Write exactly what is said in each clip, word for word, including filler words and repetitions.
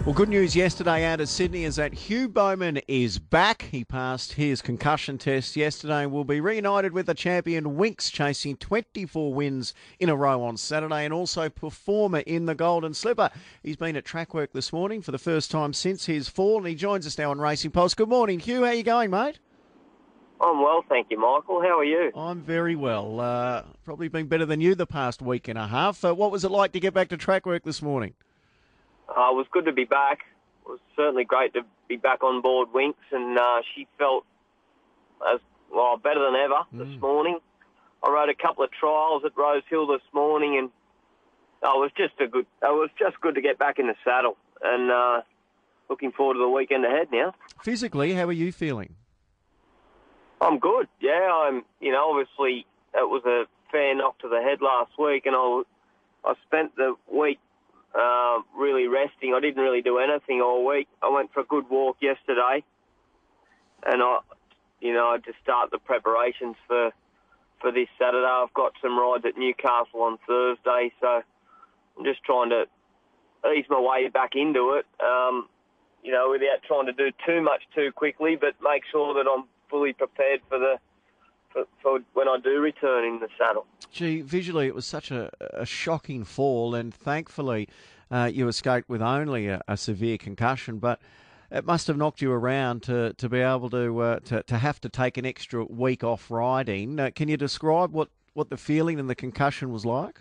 Well, good news yesterday out of Sydney is that Hugh Bowman is back. He passed his concussion test yesterday and will be reunited with the champion Winx, chasing twenty-four wins in a row on Saturday, and also performer in the Golden Slipper. He's been at track work this morning for the first time since his fall, and he joins us now on Racing Pulse. Good morning, Hugh. How are you going, mate? I'm well, thank you, Michael. How are you? I'm very well. Uh, probably been better than you the past week and a half. Uh, what was it like to get back to track work this morning? Uh, it was good to be back. It was certainly great to be back on board Winx, and uh, she felt as well better than ever mm. this morning. I rode a couple of trials at Rose Hill this morning, and oh, it was just a good. It was just good to get back in the saddle, and uh, looking forward to the weekend ahead now. Physically, how are you feeling? I'm good. Yeah, I'm. You know, obviously it was a fair knock to the head last week, and I I spent the week. Uh, really resting. I didn't really do anything all week. I went for a good walk yesterday, and I, you know, I just start the preparations for for this Saturday. I've got some rides at Newcastle on Thursday, so I'm just trying to ease my way back into it. Um, you know, without trying to do too much too quickly, but make sure that I'm fully prepared for the for, for when I do return in the saddle. Gee, visually it was such a, a shocking fall, and thankfully uh, you escaped with only a, a severe concussion, but it must have knocked you around to, to be able to, uh, to to have to take an extra week off riding. Uh, can you describe what, what the feeling and the concussion was like?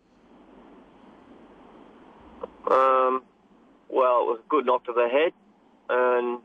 Um, well, it was a good knock to the head, and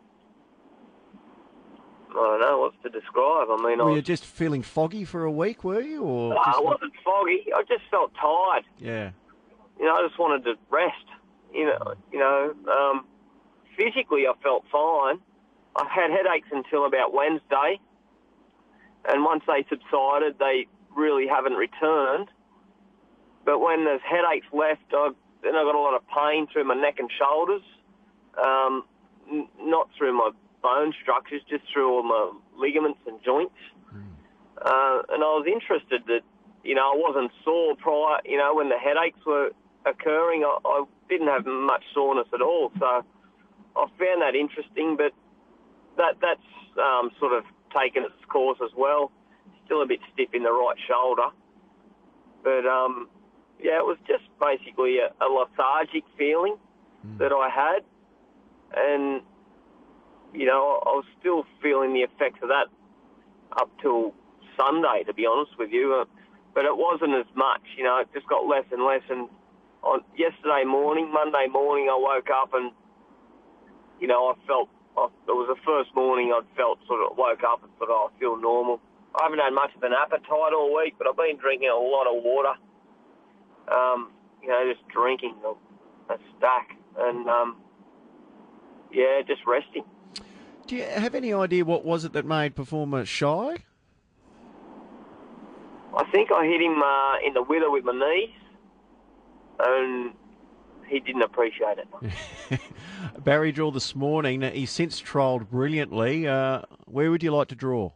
I don't know what to describe. I mean, were I was, you just feeling foggy for a week, were you? Or no, just I wasn't foggy. I just felt tired. Yeah. You know, I just wanted to rest. You know, you know. Um, physically, I felt fine. I had headaches until about Wednesday, and once they subsided, they really haven't returned. But when those headaches left, I, then I got a lot of pain through my neck and shoulders, um, n- not through my bone structures, just through all my ligaments and joints. Mm. Uh, and I was interested that, you know, I wasn't sore prior, you know, when the headaches were occurring. I, I didn't have much soreness at all. So I found that interesting, but that that's um, sort of taken its course as well. Still a bit stiff in the right shoulder. But, um, yeah, it was just basically a, a lethargic feeling mm. that I had. And you know, I was still feeling the effects of that up till Sunday, to be honest with you. Uh, but it wasn't as much, you know, it just got less and less. And on yesterday morning, Monday morning, I woke up and, you know, I felt, I, it was the first morning I'd felt sort of woke up and thought, oh, I feel normal. I haven't had much of an appetite all week, but I've been drinking a lot of water. Um, you know, just drinking a, a stack and, um, yeah, just resting. Do you have any idea what was it that made performer shy? I think I hit him uh, in the wither with my knees, and he didn't appreciate it. Barry drew this morning. He's since trialled brilliantly. Uh, where would you like to draw?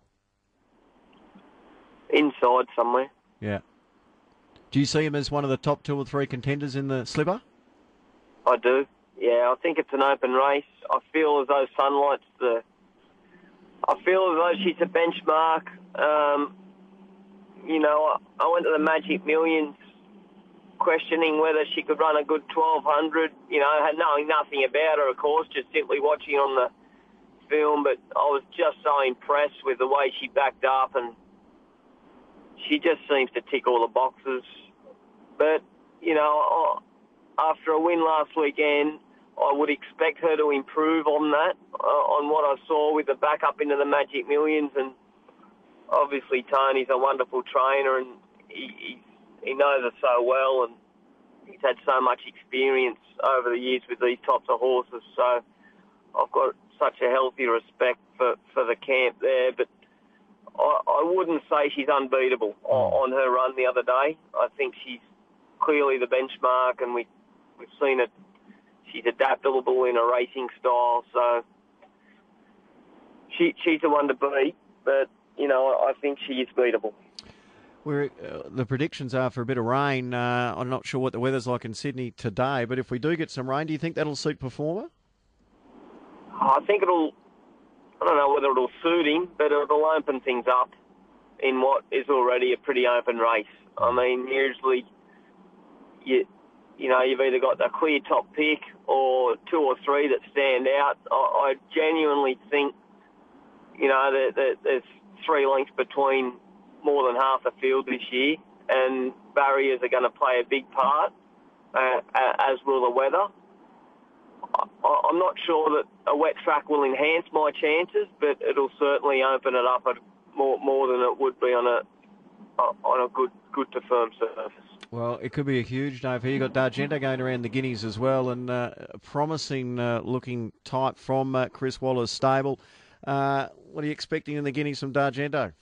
Inside somewhere. Yeah. Do you see him as one of the top two or three contenders in the Slipper? I do. Yeah, I think it's an open race. I feel as though Sunlight's the... I feel as though she's a benchmark. Um, you know, I, I went to the Magic Millions questioning whether she could run a good twelve hundred, you know, had knowing nothing about her, of course, just simply watching on the film. But I was just so impressed with the way she backed up, and she just seems to tick all the boxes. But, you know, after a win last weekend, I would expect her to improve on that, uh, on what I saw with the backup into the Magic Millions. And obviously Tony's a wonderful trainer, and he, he, he knows her so well, and he's had so much experience over the years with these types of horses. So I've got such a healthy respect for, for the camp there. But I, I wouldn't say she's unbeatable on, on her run the other day. I think she's clearly the benchmark, and we, we've seen it. She's adaptable in a racing style, so she she's the one to beat. But, you know, I think she is beatable. We're, uh, the predictions are for a bit of rain. Uh, I'm not sure what the weather's like in Sydney today, but if we do get some rain, do you think that'll suit Performer? I think it'll, I don't know whether it'll suit him, but it'll open things up in what is already a pretty open race. I mean, usually, you, you know, you've either got the clear top pick or two or three that stand out. I, I genuinely think, you know, that, that there's three lengths between more than half the field this year, and barriers are going to play a big part, uh, as will the weather. I, I'm not sure that a wet track will enhance my chances, but it'll certainly open it up more more than it would be on a on a good good to firm surface. Well, it could be a huge day for you. You've got D'Argento going around the Guineas as well, and uh, a promising uh, looking type from uh, Chris Waller's stable. Uh, what are you expecting in the Guineas from D'Argento?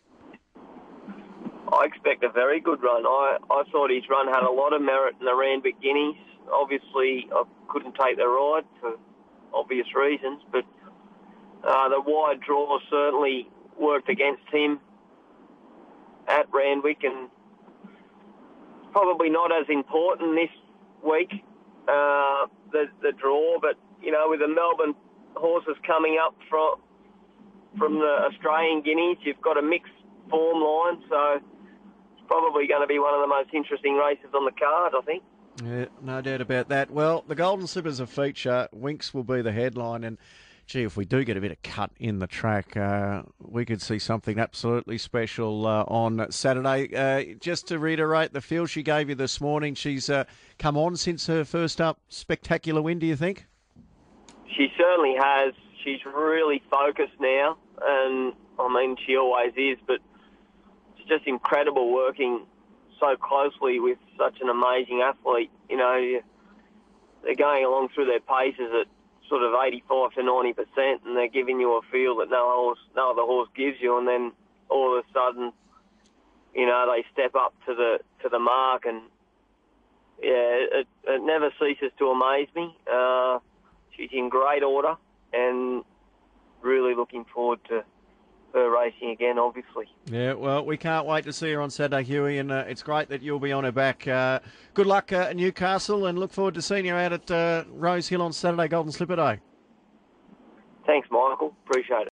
I expect a very good run. I, I thought his run had a lot of merit in the Randwick Guineas. Obviously, I couldn't take the ride for obvious reasons, but uh, the wide draw certainly worked against him at Randwick, and probably not as important this week, uh, the, the draw, but, you know, with the Melbourne horses coming up from, from the Australian Guineas, you've got a mixed form line, so probably going to be one of the most interesting races on the card, I think. Yeah, no doubt about that. Well, the Golden Slipper's a feature. Winx will be the headline, and gee, if we do get a bit of cut in the track, uh, we could see something absolutely special uh, on Saturday. Uh, just to reiterate, the feel she gave you this morning, she's uh, come on since her first up spectacular win, do you think? She certainly has. She's really focused now, and I mean, she always is, but it's just incredible working so closely with such an amazing athlete. You know, they're going along through their paces at sort of eighty-five to ninety percent, and they're giving you a feel that no horse, no other horse gives you, and then all of a sudden, you know, they step up to the to the mark, and yeah, it, it never ceases to amaze me. Uh, she's in great order, and really looking forward to her racing again, obviously. Yeah, well, we can't wait to see her on Saturday, Huey, and uh, it's great that you'll be on her back. Uh, good luck uh, at Newcastle, and look forward to seeing you out at uh, Rose Hill on Saturday, Golden Slipper Day. Thanks, Michael. Appreciate it.